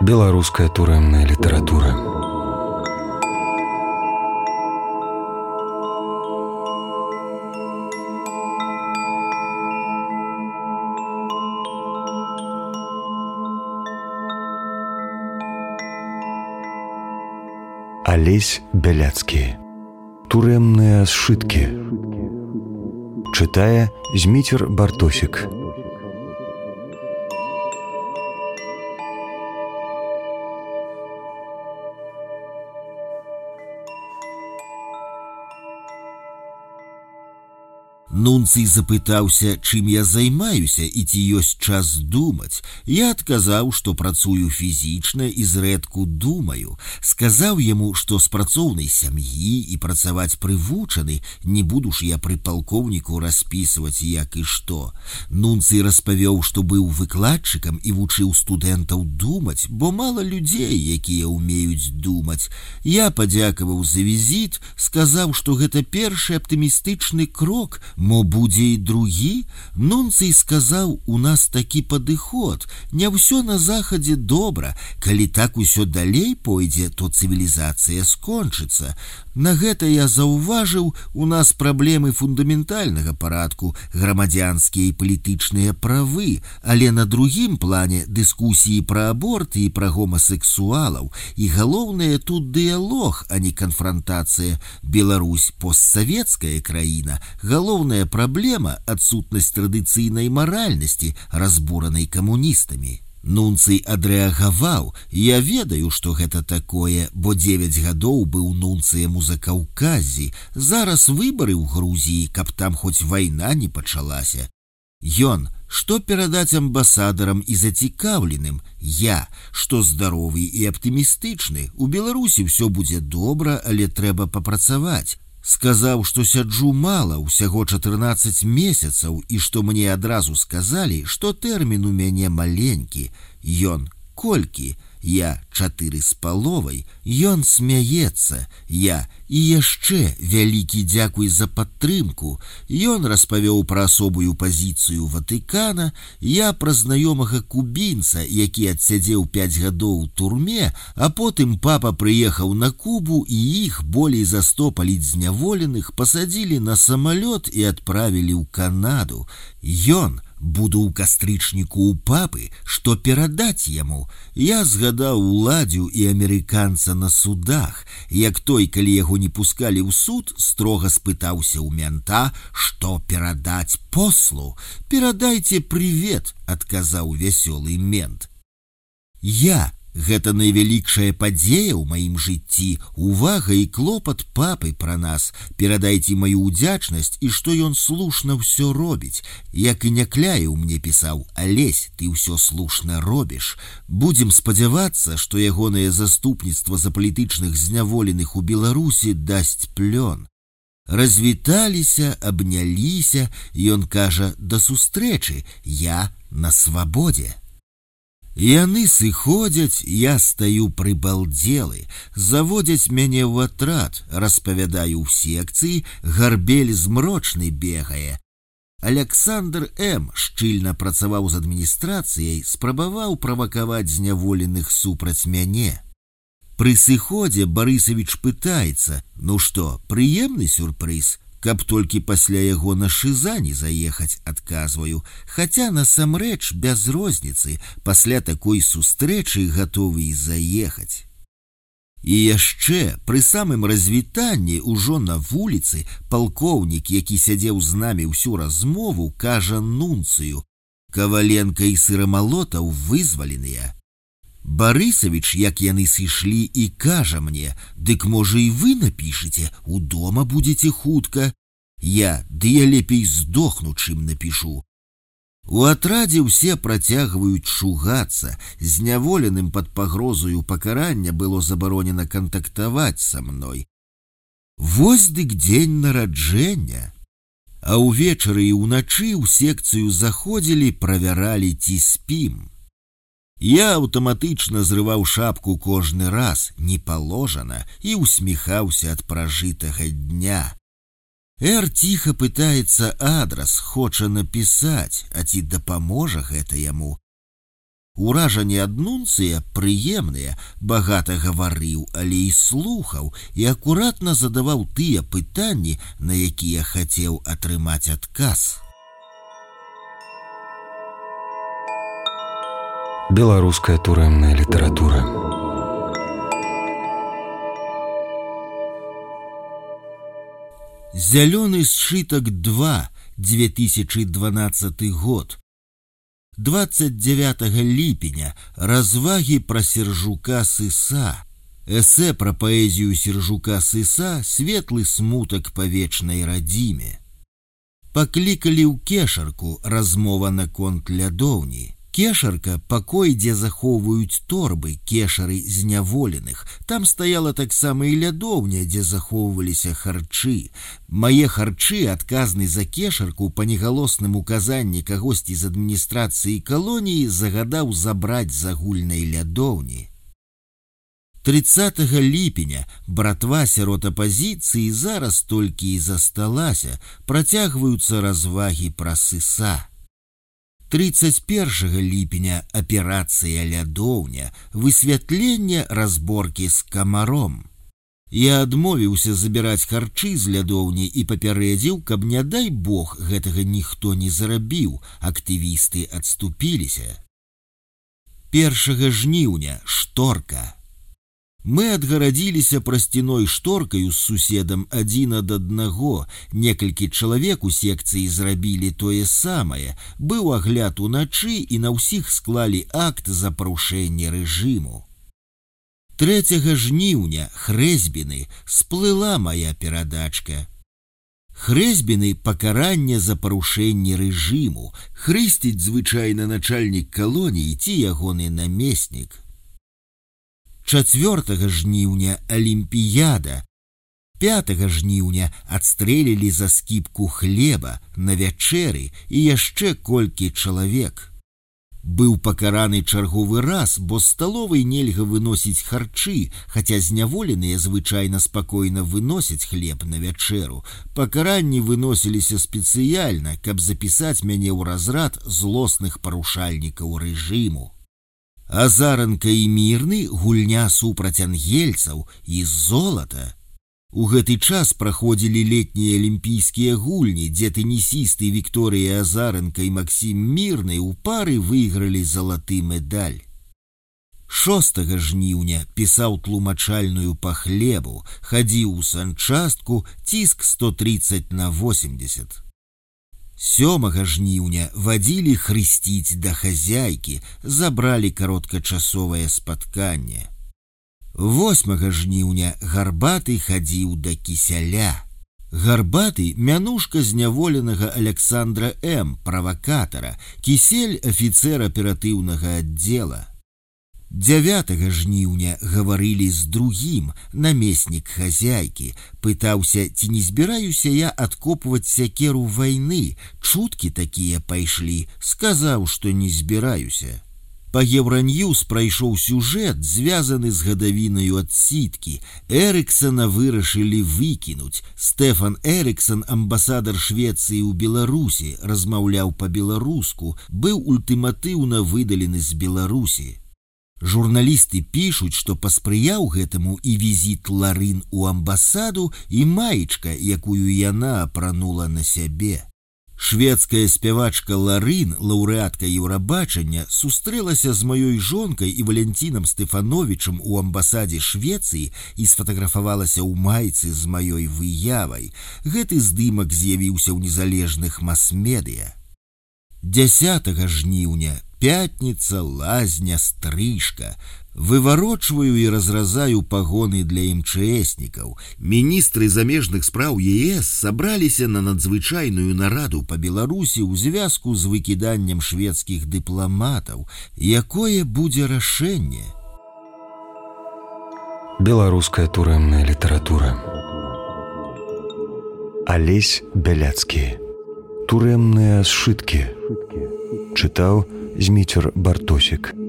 Беларуская турэмная літаратура. Алесь Бяляцкі. Турэмныя сшыткі. Чытае Зміцер Бартосік. Нунцый запытаўся, чым я займаюся і ці ёсць час думаць. Я адказаў, што працую фізічна і зрэдку думаю. Сказаў яму, што з працоўнай сям'і і працаваць прывучаны, не буду ж я пры палкоўніку распісваць як і што. Нунцый распавёў, што быў выкладчыкам і вучыў студэнтаў думаць, бо мала людзей, якія ўмеюць думаць. Я падзякаваў за візіт, сказаў, што гэта першы аптымістычны крок, мо будзе і другі. Нунцый сказаў, у нас такі падыход, не ўсё на захадзе добра, калі так усё далей пойдзе, то цывілізацыя скончыцца. На гэта я заўважыў, у нас праблемы фундаментальнага парадку, грамадзянскія і палітычныя правы, але на другім плане дыскусіі пра аборты і пра гомасексуалаў. І галоўнае тут дыялог, а не канфрантацыя. Беларусь постсавецкая краіна, галоўная праблема – адсутнасць традыцыйнай маральнасці, разбуранай камуністамі. Нунцый адрэагаваў: я ведаю, што гэта такое, бо 9 гадоў быў нунцыем у Закаўказі. Зараз выбары ў Грузіі, каб там хоць вайна не пачалася. Ён: што перадаць амбасадарам і зацікаўленым? Я: што здаровы і аптымістычны. У Беларусі ўсё будзе добра, але трэба папрацаваць. Сказаў, што сяджу мала, усяго 14 месяцаў, і што мне адразу сказалі, што тэрмін у мяне маленькі. Ён: колькі? Я: 4,5. Ён смяецца. Я: і яшчэ вялікі дзякуй за падтрымку. Ён распавёў пра асобую пазіцыю Ватыкана, я пра знаёмага кубінца, які адсядзеў 5 гадоў у турме, а потым папа прыехаў на Кубу і іх, болей за 100 палітзняволеных, пасадзілі на самалёт і адправілі ў Канаду. Ён: буду ў кастрычніку ў папы, што перадаць яму. Я згадаў уладзю і амерыканца на судах. Як той, калі яго не пускалі ў суд, строга спытаўся ў мента, што перадаць послу. Перадайце прывет, адказаў вясёлы мент. Я: гэта найвялікшая падзея ў маім жыцці, увага і клопат папы пра нас. Перадайце маю ўдзячнасць і што ён слушна ўсё робіць. Як і Някляеў мне пісаў: Алесь, ты ўсё слушна робіш. Будзем спадзявацца, што ягонае заступніцтва за палітычных зняволеных у Беларусі дасць плён. Развіталіся, абняліся, ён кажа: да сустрэчы, я на свабодзе. Яны сыходзяць, я стаю прыбалдзелы, заводзяць мяне ў атрад, распавядаю ў секцыі, гарбель змрочны бегае. Александр М. шчыльна працаваў з адміністрацыяй, спрабаваў правакаваць зняволеных супраць мяне. Пры сыходзе Барысавіч пытаецца: ну што, прыемны сюрпрыз? Каб толькі пасля яго на шыза не заехаць, адказваю, хаця насамрэч без розніцы, пасля такой сустрэчы гатовы і заехаць. І яшчэ пры самым развітанні ўжо на вуліцы палкоўнік, які сядзеў з намі ўсю размову, кажа Нунцыю: Каваленка і Сырамалотаў вызваленыя. Барысавіч, як яны сышлі, і кажа мне: дык можа і вы напішыце, удома будзеце хутка. Я: ды я лепей здохну, чым напішу. У атрадзе ўсе працягваюць шугацца. Зняволеным пад пагрозаю пакарання было забаронена кантактаваць са мной. Вось дык дзень нараджэння. А ўвечары і ўначы ў секцыю заходзілі, правяралі, ці спім. Я аўтаматычна зрываў шапку кожны раз, не паложана, і усміхаўся ад пражытага дня. Эр ціха пытаецца адрас, хоча напісаць, а ці дапаможа гэта яму. Уражанне ад нунцыя прыемныя, багата гаварыў, але і слухаў, і акуратна задаваў тыя пытанні, на якія хацеў атрымаць адказ. Беларуская турэмная літаратура. Зялёны сшытак 2, 2012 год. 29 ліпеня. Развагі пра Сержука Сыса. Эсэ пра паэзію Сержука Сыса «Светлы смутак па вечнай радзіме». Паклікалі ў кешарку, размова наконт лядоўні. Кешарка – пакой, дзе захоўваюць торбы, кешары зняволеных. Там стаяла таксама і лядоўня, дзе захоўваліся харчы. Мае харчы адказны за кешарку па негалосным указанні кагосьці з адміністрацыі калоніі загадаў забраць з агульнай лядоўні. 30 ліпеня братва сярод апазіцыі зараз толькі і засталася, працягваюцца развагі пра Сыса. 31 ліпеня аперацыя лядоўня, высвятленне разборкі з камаром. Я адмовіўся забіраць харчы з лядоўні і папярэдзіў, каб, не дай бог, гэтага ніхто не зарабіў, актывісты адступіліся. 1 жніўня шторка. Мы адгарадзіліся прасцяной шторкаю з суседам адзін ад аднаго. Некалькі чалавек у секцыі зрабілі тое самае. Быў агляд уначы і на ўсіх склалі акт за парушэнне рэжыму. 3 жніўня Хрэзьбіны сплыла мая перадачка. Хрэзьбіны пакаранне за парушэнне рэжыму. Хрысціць звычайна начальнік калоніі ці ягоны намеснік. 4 жніўня Алімпіяда. 5 жніўня адстрэлілі за скіпку хлеба, на вячэры і яшчэ колькі чалавек. Быў пакараны чарговы раз, бо з сталовай нельга выносіць харчы, хаця зняволеныя звычайна спакойна выносяць хлеб на вячэру. Пакаранні выносіліся спецыяльна, каб запісаць мяне ў разрад злосных парушальнікаў рэжыму. Азаранка і Мірны гульня супраць ангельцаў і золата. У гэты час праходзілі летнія алімпійскія гульні, дзе тэнісісты Вікторыя Азаранка і Максім Мірны ў пары выйгралі залаты медаль. 6 жніўня пісаў тлумачальную па хлебу, хадзіў у санчастку, ціск 130/80. 7 жніўня вадзілі хрысціць да хазяйкі, забралі кароткачасовае спатканне. 8 жніўня Гарбаты хадзіў да Кісяля. Гарбаты – мянушка зняволенага Александра М., правакатара, Кісель – афіцэр аператыўнага аддзела. 9 жніўня гаварылі з другім, намеснік хазяйкі, пытаўся, ці не збіраюся я адкопваць сякеру вайны, чуткі такія пайшлі, сказаў, што не збіраюся. Па Еўраньюз прайшоў сюжэт, звязаны з гадавінаю адсіткі. Эрыксана вырашылі выкінуць. Стэфан Эрыксан, амбасадар Швецыі ў Беларусі, размаўляў па-беларуску, быў ультыматыўна выдалены з Беларусі. Журналісты пішуць, што паспрыяў гэтаму і візіт Ларын у амбасаду і маечка, якую яна апранула на сябе. Шведская спявачка Ларын, лаўрэатка Еўрабачання, сустрэлася з маёй жонкай і Валентинам Стефановичам у амбасадзе Швецыі і сфатаграфавалася ў майцы з маёй выявай. Гэты здымак з'явіўся ў незалежных мас-медыя. 10 жніўня пятніца, лазня, стрыжка. Выварочваю і разразаю пагоны для МЧСнікаў. Міністры замежных спраў ЕС сабраліся на надзвычайную нараду па Беларусі ў звязку з выкіданнем шведскіх дыпламатаў. Якое будзе рашэнне? Беларуская турэмная літаратура. Алесь Бяляцкі. Турэмныя сшыткі. Чытаў Зміцер Бартосік.